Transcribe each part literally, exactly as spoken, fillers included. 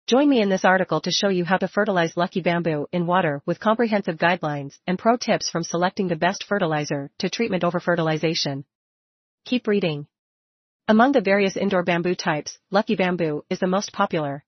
Join me in this article to show you how to fertilize lucky bamboo in water with comprehensive guidelines and pro tips from selecting the best fertilizer to treatment over fertilization. Keep reading. Among the various indoor bamboo types, lucky bamboo is the most popular.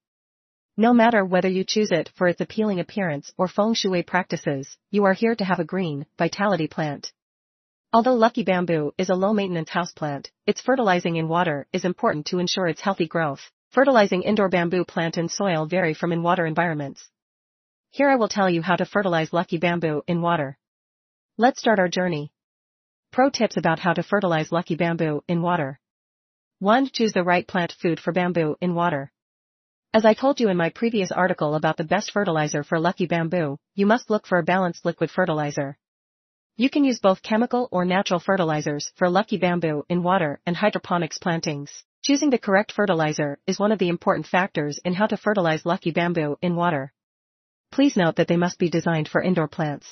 No matter whether you choose it for its appealing appearance or feng shui practices, you are here to have a green, vitality plant. Although lucky bamboo is a low-maintenance houseplant, its fertilizing in water is important to ensure its healthy growth. Fertilizing indoor bamboo plant in soil vary from in water environments. Here I will tell you how to fertilize lucky bamboo in water. Let's start our journey. Pro tips about how to fertilize lucky bamboo in water. one. Choose the right plant food for bamboo in water. As I told you in my previous article about the best fertilizer for lucky bamboo, you must look for a balanced liquid fertilizer. You can use both chemical or natural fertilizers for lucky bamboo in water and hydroponics plantings. Choosing the correct fertilizer is one of the important factors in how to fertilize lucky bamboo in water. Please note that they must be designed for indoor plants.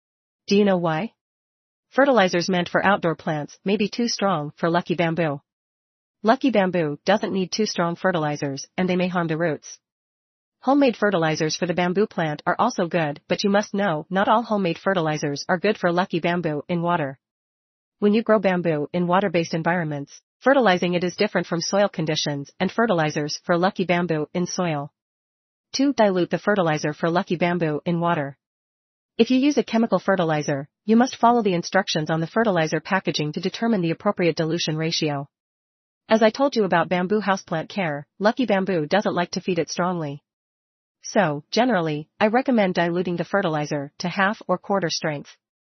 Do you know why? Fertilizers meant for outdoor plants may be too strong for lucky bamboo. Lucky bamboo doesn't need too strong fertilizers, and they may harm the roots. Homemade fertilizers for the bamboo plant are also good, but you must know not all homemade fertilizers are good for lucky bamboo in water. When you grow bamboo in water-based environments, fertilizing it is different from soil conditions and fertilizers for lucky bamboo in soil. two. Dilute the fertilizer for lucky bamboo in water. If you use a chemical fertilizer, you must follow the instructions on the fertilizer packaging to determine the appropriate dilution ratio. As I told you about bamboo houseplant care, lucky bamboo doesn't like to feed it strongly. So, generally, I recommend diluting the fertilizer to half or quarter strength.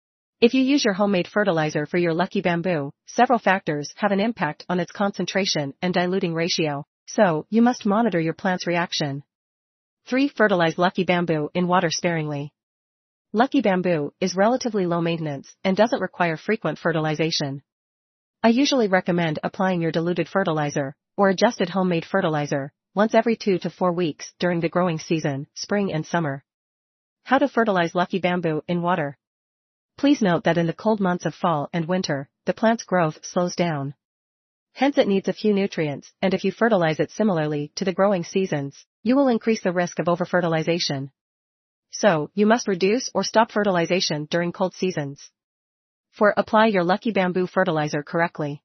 If you use your homemade fertilizer for your lucky bamboo, several factors have an impact on its concentration and diluting ratio, so you must monitor your plant's reaction. three. Fertilize lucky bamboo in water sparingly. Lucky bamboo is relatively low maintenance and doesn't require frequent fertilization. I usually recommend applying your diluted fertilizer, or adjusted homemade fertilizer, once every two to four weeks during the growing season, spring and summer. How to fertilize lucky bamboo in water. Please note that in the cold months of fall and winter, the plant's growth slows down. Hence it needs a few nutrients, and if you fertilize it similarly to the growing seasons, you will increase the risk of overfertilization. So, you must reduce or stop fertilization during cold seasons. four. Apply your lucky bamboo fertilizer correctly.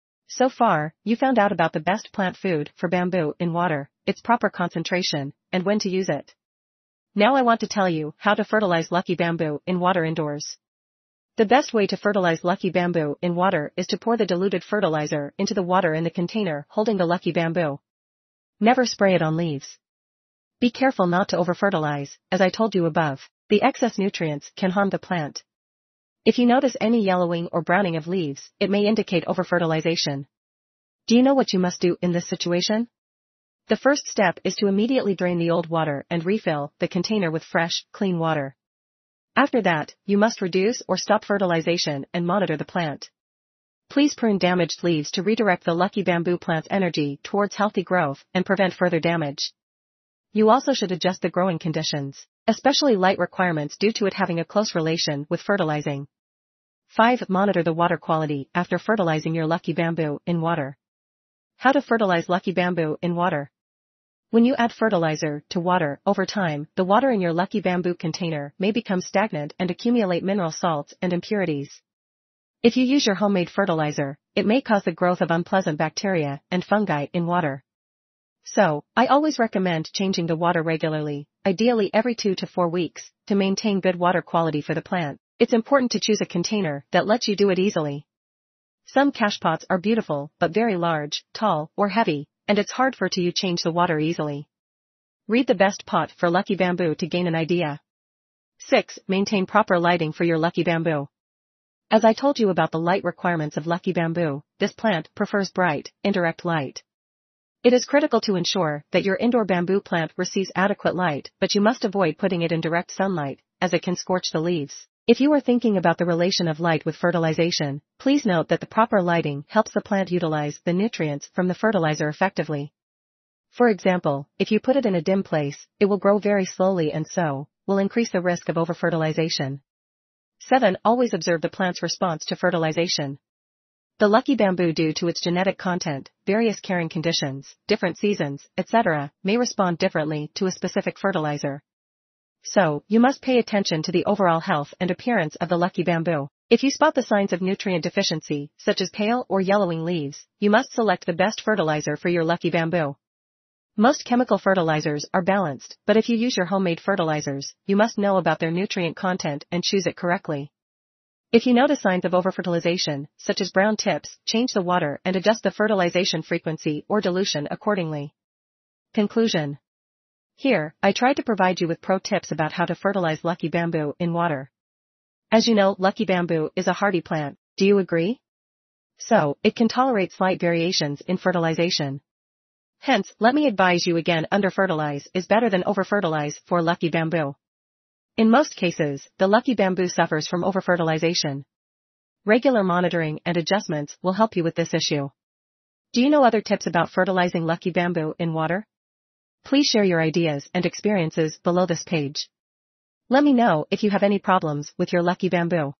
So far, you found out about the best plant food for bamboo in water, its proper concentration, and when to use it. Now I want to tell you how to fertilize lucky bamboo in water indoors. The best way to fertilize lucky bamboo in water is to pour the diluted fertilizer into the water in the container holding the lucky bamboo. Never spray it on leaves. Be careful not to overfertilize, as I told you above. The excess nutrients can harm the plant. If you notice any yellowing or browning of leaves, it may indicate overfertilization. Do you know what you must do in this situation? The first step is to immediately drain the old water and refill the container with fresh, clean water. After that, you must reduce or stop fertilization and monitor the plant. Please prune damaged leaves to redirect the lucky bamboo plant's energy towards healthy growth and prevent further damage. You also should adjust the growing conditions, especially light requirements due to it having a close relation with fertilizing. five. Monitor the water quality after fertilizing your lucky bamboo in water. How to fertilize lucky bamboo in water. When you add fertilizer to water, over time, the water in your lucky bamboo container may become stagnant and accumulate mineral salts and impurities. If you use your homemade fertilizer, it may cause the growth of unpleasant bacteria and fungi in water. So, I always recommend changing the water regularly, ideally every two to four weeks, to maintain good water quality for the plant. It's important to choose a container that lets you do it easily. Some cache pots are beautiful but very large, tall, or heavy, and it's hard for to you change the water easily. Read the best pot for lucky bamboo to gain an idea. six. Maintain proper lighting for your lucky bamboo. As I told you about the light requirements of lucky bamboo, this plant prefers bright, indirect light. It is critical to ensure that your indoor bamboo plant receives adequate light, but you must avoid putting it in direct sunlight, as it can scorch the leaves. If you are thinking about the relation of light with fertilization, please note that the proper lighting helps the plant utilize the nutrients from the fertilizer effectively. For example, if you put it in a dim place, it will grow very slowly and so, will increase the risk of overfertilization. seven. Always observe the plant's response to fertilization. The lucky bamboo, due to its genetic content, various carrying conditions, different seasons, et cetera, may respond differently to a specific fertilizer. So, you must pay attention to the overall health and appearance of the lucky bamboo. If you spot the signs of nutrient deficiency, such as pale or yellowing leaves, you must select the best fertilizer for your lucky bamboo. Most chemical fertilizers are balanced, but if you use your homemade fertilizers, you must know about their nutrient content and choose it correctly. If you notice signs of overfertilization, such as brown tips, change the water and adjust the fertilization frequency or dilution accordingly. Conclusion. Here, I tried to provide you with pro tips about how to fertilize lucky bamboo in water. As you know, lucky bamboo is a hardy plant, do you agree? So, it can tolerate slight variations in fertilization. Hence, let me advise you again, under-fertilize is better than over-fertilize for lucky bamboo. In most cases, the lucky bamboo suffers from overfertilization. Regular monitoring and adjustments will help you with this issue. Do you know other tips about fertilizing lucky bamboo in water? Please share your ideas and experiences below this page. Let me know if you have any problems with your lucky bamboo.